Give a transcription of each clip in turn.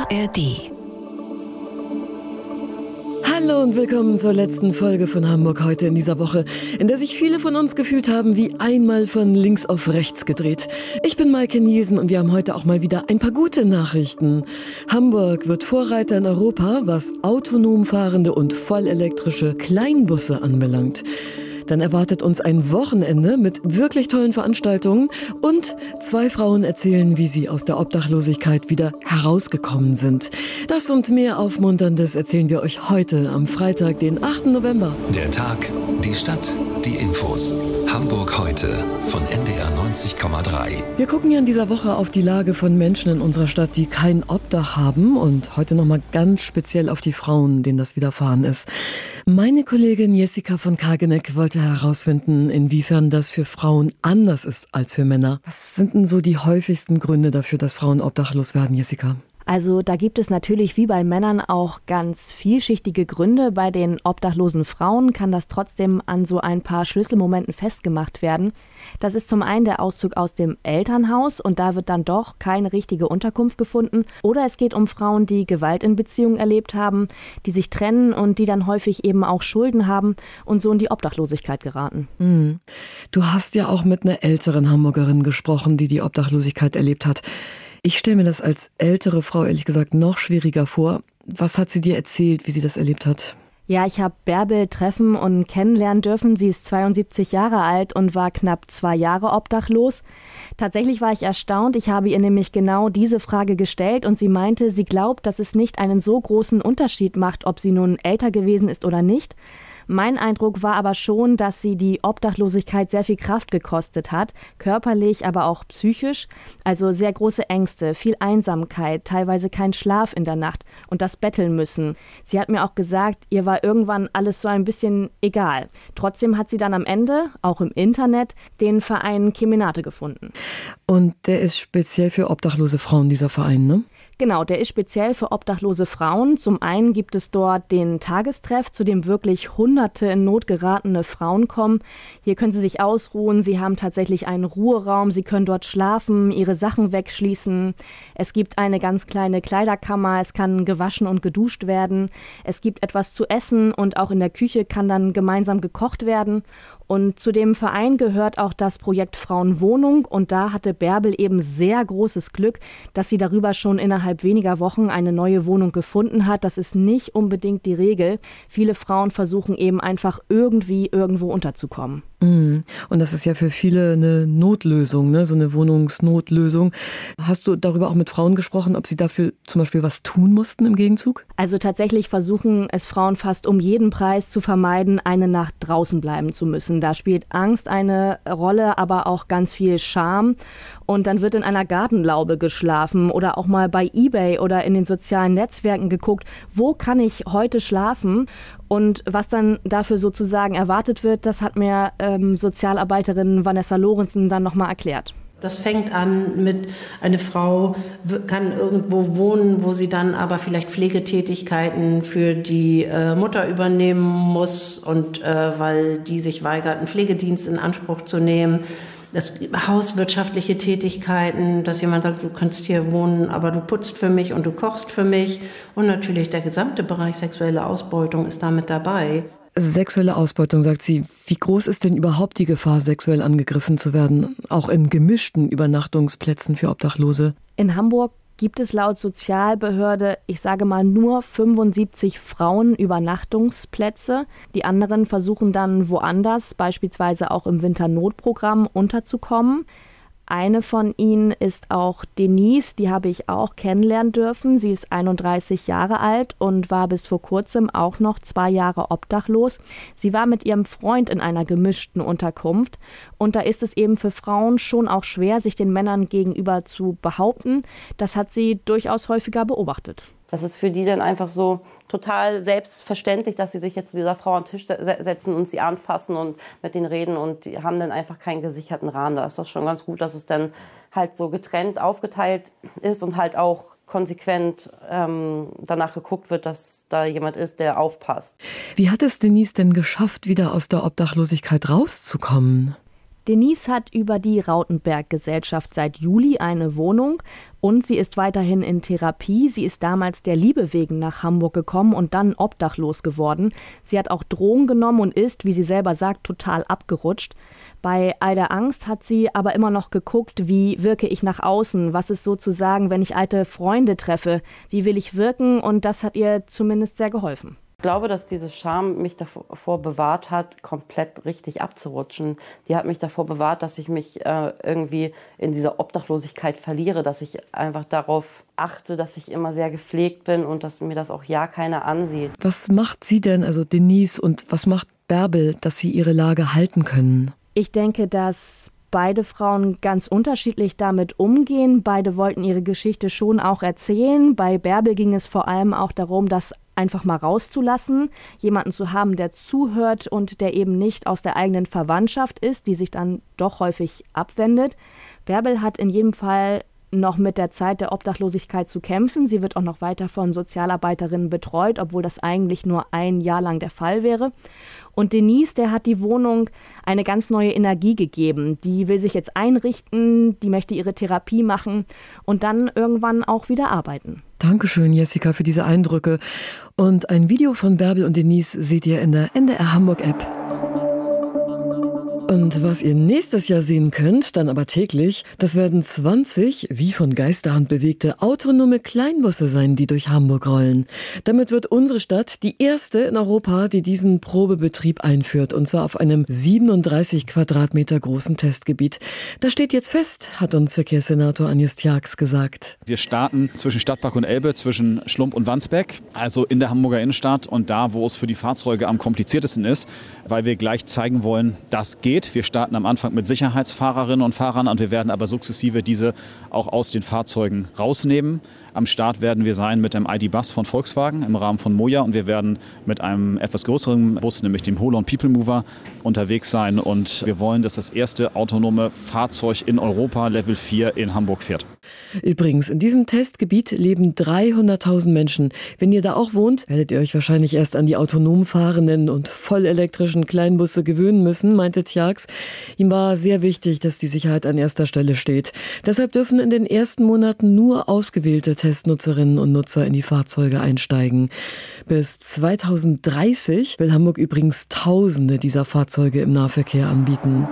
ARD. Hallo und willkommen zur letzten Folge von Hamburg heute in dieser Woche, in der sich viele von uns gefühlt haben wie einmal von links auf rechts gedreht. Ich bin Maike Nielsen und wir haben heute auch mal wieder ein paar gute Nachrichten. Hamburg wird Vorreiter in Europa, was autonom fahrende und vollelektrische Kleinbusse anbelangt. Dann erwartet uns ein Wochenende mit wirklich tollen Veranstaltungen und 2 Frauen erzählen, wie sie aus der Obdachlosigkeit wieder herausgekommen sind. Das und mehr Aufmunterndes erzählen wir euch heute am Freitag, den 8. November. Der Tag, die Stadt, die Infos. Hamburg heute von NDR 90,3. Wir gucken ja in dieser Woche auf die Lage von Menschen in unserer Stadt, die kein Obdach haben und heute nochmal ganz speziell auf die Frauen, denen das widerfahren ist. Meine Kollegin Jessica von Kageneck wollte herausfinden, inwiefern das für Frauen anders ist als für Männer. Was sind denn so die häufigsten Gründe dafür, dass Frauen obdachlos werden, Jessica? Also da gibt es natürlich wie bei Männern auch ganz vielschichtige Gründe. Bei den obdachlosen Frauen kann das trotzdem an so ein paar Schlüsselmomenten festgemacht werden. Das ist zum einen der Auszug aus dem Elternhaus und da wird dann doch keine richtige Unterkunft gefunden. Oder es geht um Frauen, die Gewalt in Beziehungen erlebt haben, die sich trennen und die dann häufig eben auch Schulden haben und so in die Obdachlosigkeit geraten. Du hast ja auch mit einer älteren Hamburgerin gesprochen, die Obdachlosigkeit erlebt hat. Ich stelle mir das als ältere Frau ehrlich gesagt noch schwieriger vor. Was hat sie dir erzählt, wie sie das erlebt hat? Ja, ich habe Bärbel treffen und kennenlernen dürfen. Sie ist 72 Jahre alt und war knapp 2 Jahre obdachlos. Tatsächlich war ich erstaunt. Ich habe ihr nämlich genau diese Frage gestellt und sie meinte, sie glaubt, dass es nicht einen so großen Unterschied macht, ob sie nun älter gewesen ist oder nicht. Mein Eindruck war aber schon, dass sie die Obdachlosigkeit sehr viel Kraft gekostet hat, körperlich, aber auch psychisch. Also sehr große Ängste, viel Einsamkeit, teilweise kein Schlaf in der Nacht und das Betteln müssen. Sie hat mir auch gesagt, ihr war irgendwann alles so ein bisschen egal. Trotzdem hat sie dann am Ende, auch im Internet, den Verein Kemenate gefunden. Und der ist speziell für obdachlose Frauen, dieser Verein, ne? Genau, der ist speziell für obdachlose Frauen. Zum einen gibt es dort den Tagestreff, zu dem wirklich Hunderte in Not geratene Frauen kommen. Hier können sie sich ausruhen, sie haben tatsächlich einen Ruheraum, sie können dort schlafen, ihre Sachen wegschließen. Es gibt eine ganz kleine Kleiderkammer, es kann gewaschen und geduscht werden. Es gibt etwas zu essen und auch in der Küche kann dann gemeinsam gekocht werden. Und zu dem Verein gehört auch das Projekt Frauenwohnung und da hatte Bärbel eben sehr großes Glück, dass sie darüber schon innerhalb weniger Wochen eine neue Wohnung gefunden hat. Das ist nicht unbedingt die Regel. Viele Frauen versuchen eben einfach irgendwie irgendwo unterzukommen. Und das ist ja für viele eine Notlösung, ne? So eine Wohnungsnotlösung. Hast du darüber auch mit Frauen gesprochen, ob sie dafür zum Beispiel was tun mussten im Gegenzug? Also tatsächlich versuchen es Frauen fast um jeden Preis zu vermeiden, eine Nacht draußen bleiben zu müssen. Da spielt Angst eine Rolle, aber auch ganz viel Scham. Und dann wird in einer Gartenlaube geschlafen oder auch mal bei eBay oder in den sozialen Netzwerken geguckt, wo kann ich heute schlafen? Und was dann dafür sozusagen erwartet wird, das hat mir Sozialarbeiterin Vanessa Lorenzen dann nochmal erklärt. Das fängt an mit, eine Frau kann irgendwo wohnen, wo sie dann aber vielleicht Pflegetätigkeiten für die Mutter übernehmen muss und weil die sich weigert, einen Pflegedienst in Anspruch zu nehmen. Das hauswirtschaftliche Tätigkeiten, dass jemand sagt, du kannst hier wohnen, aber du putzt für mich und du kochst für mich. Und natürlich der gesamte Bereich sexuelle Ausbeutung ist damit dabei. Sexuelle Ausbeutung, sagt sie. Wie groß ist denn überhaupt die Gefahr, sexuell angegriffen zu werden? Auch in gemischten Übernachtungsplätzen für Obdachlose? In Hamburg gibt es laut Sozialbehörde, ich sage mal, nur 75 Frauenübernachtungsplätze. Die anderen versuchen dann woanders, beispielsweise auch im Winternotprogramm, unterzukommen. Eine von ihnen ist auch Denise, die habe ich auch kennenlernen dürfen. Sie ist 31 Jahre alt und war bis vor kurzem auch noch 2 Jahre obdachlos. Sie war mit ihrem Freund in einer gemischten Unterkunft und da ist es eben für Frauen schon auch schwer, sich den Männern gegenüber zu behaupten. Das hat sie durchaus häufiger beobachtet. Das ist für die dann einfach so total selbstverständlich, dass sie sich jetzt zu dieser Frau am Tisch setzen und sie anfassen und mit denen reden und die haben dann einfach keinen gesicherten Rahmen. Da ist das schon ganz gut, dass es dann halt so getrennt aufgeteilt ist und halt auch konsequent danach geguckt wird, dass da jemand ist, der aufpasst. Wie hat es Denise denn geschafft, wieder aus der Obdachlosigkeit rauszukommen? Denise hat über die Rautenberg-Gesellschaft seit Juli eine Wohnung und sie ist weiterhin in Therapie. Sie ist damals der Liebe wegen nach Hamburg gekommen und dann obdachlos geworden. Sie hat auch Drogen genommen und ist, wie sie selber sagt, total abgerutscht. Bei all der Angst hat sie aber immer noch geguckt, wie wirke ich nach außen, was ist sozusagen, wenn ich alte Freunde treffe, wie will ich wirken, und das hat ihr zumindest sehr geholfen. Ich glaube, dass diese Scham mich davor bewahrt hat, komplett richtig abzurutschen. Die hat mich davor bewahrt, dass ich mich irgendwie in dieser Obdachlosigkeit verliere, dass ich einfach darauf achte, dass ich immer sehr gepflegt bin und dass mir das auch ja keiner ansieht. Was macht sie denn, also Denise, und was macht Bärbel, dass sie ihre Lage halten können? Ich denke, dass beide Frauen ganz unterschiedlich damit umgehen. Beide wollten ihre Geschichte schon auch erzählen. Bei Bärbel ging es vor allem auch darum, das einfach mal rauszulassen, jemanden zu haben, der zuhört und der eben nicht aus der eigenen Verwandtschaft ist, die sich dann doch häufig abwendet. Bärbel hat in jedem Fall noch mit der Zeit der Obdachlosigkeit zu kämpfen. Sie wird auch noch weiter von Sozialarbeiterinnen betreut, obwohl das eigentlich nur ein Jahr lang der Fall wäre. Und Denise, der hat die Wohnung eine ganz neue Energie gegeben. Die will sich jetzt einrichten, die möchte ihre Therapie machen und dann irgendwann auch wieder arbeiten. Dankeschön, Jessica, für diese Eindrücke. Und ein Video von Bärbel und Denise seht ihr in der NDR Hamburg App. Und was ihr nächstes Jahr sehen könnt, dann aber täglich, das werden 20, wie von Geisterhand bewegte, autonome Kleinbusse sein, die durch Hamburg rollen. Damit wird unsere Stadt die erste in Europa, die diesen Probebetrieb einführt, und zwar auf einem 37 Quadratmeter großen Testgebiet. Das steht jetzt fest, hat uns Verkehrssenator Agnes Tjax gesagt. Wir starten zwischen Stadtpark und Elbe, zwischen Schlump und Wandsbek, also in der Hamburger Innenstadt und da, wo es für die Fahrzeuge am kompliziertesten ist, weil wir gleich zeigen wollen, das geht. Wir starten am Anfang mit Sicherheitsfahrerinnen und Fahrern und wir werden aber sukzessive diese auch aus den Fahrzeugen rausnehmen. Am Start werden wir sein mit dem ID-Bus von Volkswagen im Rahmen von Moja und wir werden mit einem etwas größeren Bus, nämlich dem Holon People Mover, unterwegs sein und wir wollen, dass das erste autonome Fahrzeug in Europa Level 4 in Hamburg fährt. Übrigens, in diesem Testgebiet leben 300.000 Menschen. Wenn ihr da auch wohnt, werdet ihr euch wahrscheinlich erst an die autonom fahrenden und vollelektrischen Kleinbusse gewöhnen müssen, meinte Tjax. Ihm war sehr wichtig, dass die Sicherheit an erster Stelle steht. Deshalb dürfen in den ersten Monaten nur ausgewählte Testnutzerinnen und Nutzer in die Fahrzeuge einsteigen. Bis 2030 will Hamburg übrigens Tausende dieser Fahrzeuge im Nahverkehr anbieten.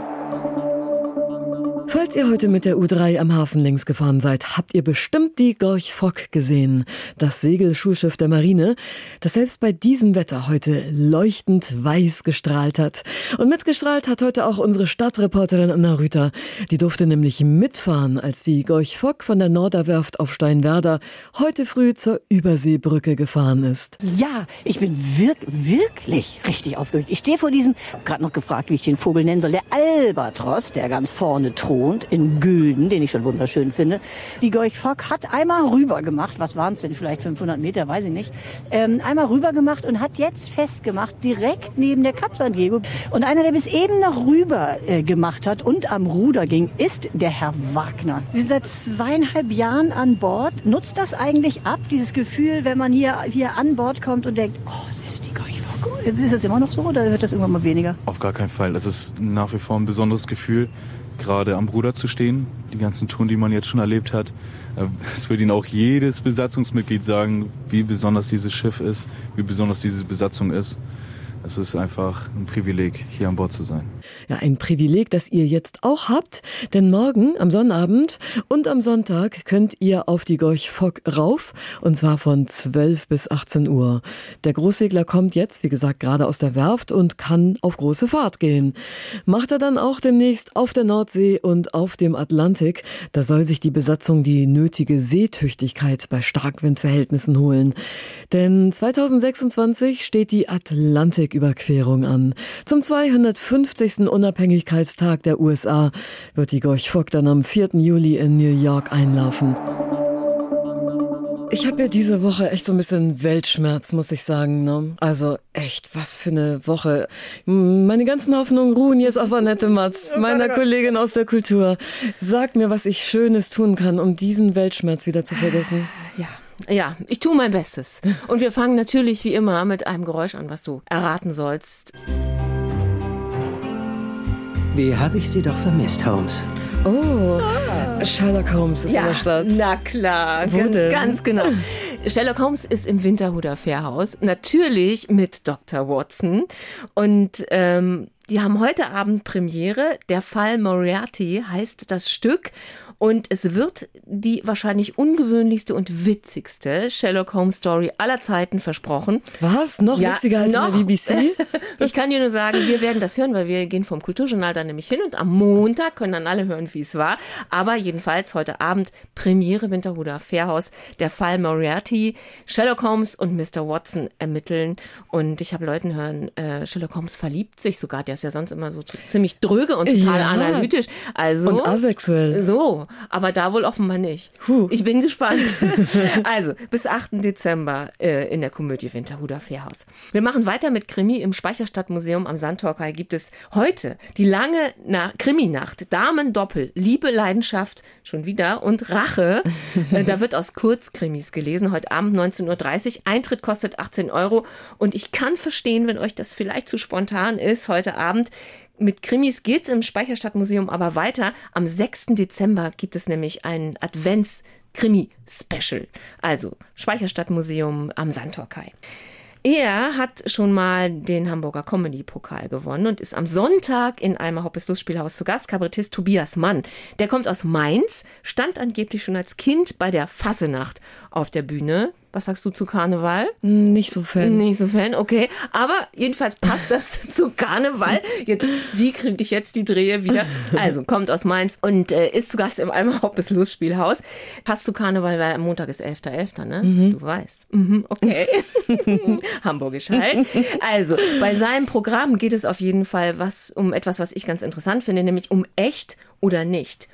Falls ihr heute mit der U3 am Hafen längs gefahren seid, habt ihr bestimmt die Gorch Fock gesehen. Das Segelschulschiff der Marine, das selbst bei diesem Wetter heute leuchtend weiß gestrahlt hat. Und mitgestrahlt hat heute auch unsere Stadtreporterin Anna Rüther. Die durfte nämlich mitfahren, als die Gorch Fock von der Norderwerft auf Steinwerder heute früh zur Überseebrücke gefahren ist. Ja, ich bin wirklich richtig aufgeregt. Ich stehe vor diesem, gerade noch gefragt, wie ich den Vogel nennen soll, der Albatros, der ganz vorne thront, in Gülden, den ich schon wunderschön finde. Die Gorch Fock hat einmal rüber gemacht, was waren es denn, vielleicht 500 Meter, weiß ich nicht, einmal rüber gemacht und hat jetzt festgemacht, direkt neben der Kap San Diego. Und einer, der bis eben noch rüber gemacht hat und am Ruder ging, ist der Herr Wagner. Sie sind seit 2,5 Jahren an Bord. Nutzt das eigentlich ab, dieses Gefühl, wenn man hier an Bord kommt und denkt, oh, es ist die Gorch Fock. Ist das immer noch so oder wird das irgendwann mal weniger? Auf gar keinen Fall. Es ist nach wie vor ein besonderes Gefühl, gerade am Ruder zu stehen. Die ganzen Touren, die man jetzt schon erlebt hat. Es wird Ihnen auch jedes Besatzungsmitglied sagen, wie besonders dieses Schiff ist, wie besonders diese Besatzung ist. Es ist einfach ein Privileg, hier an Bord zu sein. Ja, ein Privileg, das ihr jetzt auch habt, denn morgen am Sonnabend und am Sonntag könnt ihr auf die Gorch Fock rauf, und zwar von 12 bis 18 Uhr. Der Großsegler kommt jetzt, wie gesagt, gerade aus der Werft und kann auf große Fahrt gehen. Macht er dann auch demnächst auf der Nordsee und auf dem Atlantik. Da soll sich die Besatzung die nötige Seetüchtigkeit bei Starkwindverhältnissen holen. Denn 2026 steht die Atlantiküberquerung an. Zum 250. Unabhängigkeitstag der USA wird die Gorch Fock dann am 4. Juli in New York einlaufen. Ich habe ja diese Woche echt so ein bisschen Weltschmerz, muss ich sagen. Ne? Also echt, was für eine Woche. Meine ganzen Hoffnungen ruhen jetzt auf Annette Matz, meiner Kollegin aus der Kultur. Sag mir, was ich Schönes tun kann, um diesen Weltschmerz wieder zu vergessen. Ja, ich tue mein Bestes. Und wir fangen natürlich wie immer mit einem Geräusch an, was du erraten sollst. Wie habe ich Sie doch vermisst, Holmes? Oh, Sherlock Holmes ist in der Stadt. Na klar, Wo denn? Ganz genau. Sherlock Holmes ist im Winterhuder Fährhaus, natürlich mit Dr. Watson. Und die haben heute Abend Premiere. Der Fall Moriarty heißt das Stück. Und es wird die wahrscheinlich ungewöhnlichste und witzigste Sherlock Holmes Story aller Zeiten versprochen. Was? Noch witziger als in der BBC? Ich kann dir nur sagen, wir werden das hören, weil wir gehen vom Kulturjournal dann nämlich hin und am Montag können dann alle hören, wie es war. Aber jedenfalls heute Abend Premiere Winterhuder Fährhaus, der Fall Moriarty. Sherlock Holmes und Mr. Watson ermitteln. Und ich habe Leuten hören, Sherlock Holmes verliebt sich sogar. Der ist ja sonst immer so ziemlich dröge und total analytisch. Also, und asexuell. So. Aber da wohl offenbar nicht. Ich bin gespannt. Also, bis 8. Dezember in der Komödie Winterhuder Fährhaus. Wir machen weiter mit Krimi. Im Speicherstadtmuseum am Sandtorkei gibt es heute die lange Krimi-Nacht. Damen-Doppel, Liebe, Leidenschaft, schon wieder und Rache. Da wird aus Kurzkrimis gelesen. Heute Abend 19.30 Uhr. Eintritt kostet 18 €. Und ich kann verstehen, wenn euch das vielleicht zu spontan ist, heute Abend. Mit Krimis geht's im Speicherstadtmuseum aber weiter. Am 6. Dezember gibt es nämlich ein Advents-Krimi-Special. Also Speicherstadtmuseum am Sandtorkei. Er hat schon mal den Hamburger Comedy-Pokal gewonnen und ist am Sonntag in Alma Hoppes Lustspielhaus zu Gast. Kabarettist Tobias Mann. Der kommt aus Mainz, stand angeblich schon als Kind bei der Fassenacht auf der Bühne. Was sagst du zu Karneval? Nicht so Fan. Nicht so Fan, okay. Aber jedenfalls passt das zu Karneval. Jetzt, wie kriege ich jetzt die Drehe wieder? Also, kommt aus Mainz und ist zu Gast im Alma Hoppes Lustspielhaus. Passt zu Karneval, weil am Montag ist 11.11., ne? Du weißt. Okay. Hamburgisch halt. Also, bei seinem Programm geht es auf jeden Fall um etwas, was ich ganz interessant finde, nämlich um echt oder nicht.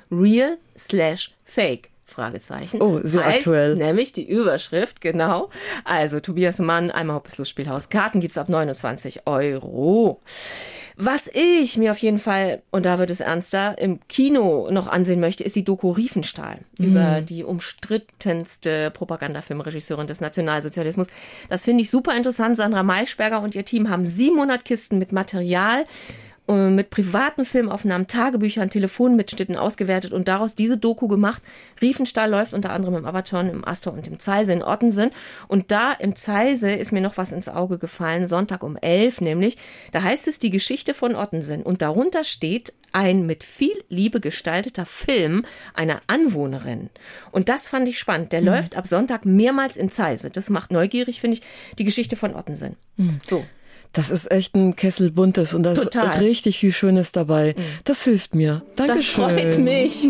Real/Fake. Fragezeichen. Oh, sehr aktuell. Nämlich die Überschrift, genau. Also Tobias Mann, Alma Hoppes Lustspielhaus. Karten gibt's ab 29 €. Was ich mir auf jeden Fall, und da wird es ernster, im Kino noch ansehen möchte, ist die Doku Riefenstahl über die umstrittenste Propagandafilmregisseurin des Nationalsozialismus. Das finde ich super interessant. Sandra Maischberger und ihr Team haben 700 Kisten mit Material, mit privaten Filmaufnahmen, Tagebüchern, Telefonmitschnitten ausgewertet und daraus diese Doku gemacht. Riefenstahl läuft unter anderem im Avaton, im Astor und im Zeise in Ottensen. Und da im Zeise ist mir noch was ins Auge gefallen, Sonntag um 11 nämlich. Da heißt es die Geschichte von Ottensen und darunter steht ein mit viel Liebe gestalteter Film einer Anwohnerin. Und das fand ich spannend. Der läuft ab Sonntag mehrmals in Zeise. Das macht neugierig, finde ich, die Geschichte von Ottensen. So. Das ist echt ein Kessel Buntes und da ist richtig viel Schönes dabei. Das hilft mir. Dankeschön. Das freut mich.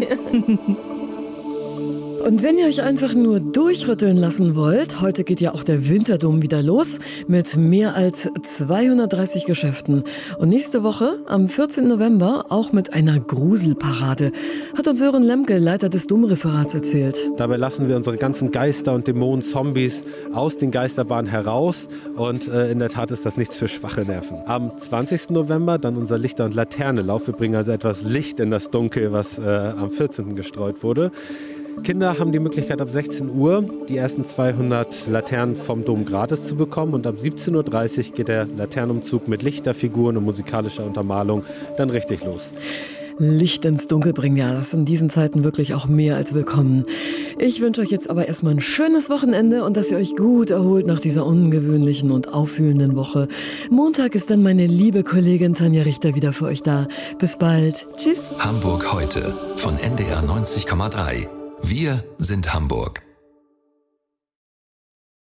Und wenn ihr euch einfach nur durchrütteln lassen wollt, heute geht ja auch der Winterdom wieder los mit mehr als 230 Geschäften. Und nächste Woche, am 14. November, auch mit einer Gruselparade, hat uns Sören Lemke, Leiter des Domreferats, erzählt. Dabei lassen wir unsere ganzen Geister und Dämonen, Zombies aus den Geisterbahnen heraus. Und in der Tat ist das nichts für schwache Nerven. Am 20. November dann unser Lichter- und Laternenlauf. Wir bringen also etwas Licht in das Dunkel, was am 14. gestreut wurde. Kinder haben die Möglichkeit, ab 16 Uhr die ersten 200 Laternen vom Dom gratis zu bekommen. Und ab 17.30 Uhr geht der Laternenumzug mit Lichterfiguren und musikalischer Untermalung dann richtig los. Licht ins Dunkel bringen, ja, das ist in diesen Zeiten wirklich auch mehr als willkommen. Ich wünsche euch jetzt aber erstmal ein schönes Wochenende und dass ihr euch gut erholt nach dieser ungewöhnlichen und aufwühlenden Woche. Montag ist dann meine liebe Kollegin Tanja Richter wieder für euch da. Bis bald. Tschüss. Hamburg heute von NDR 90,3. Wir sind Hamburg.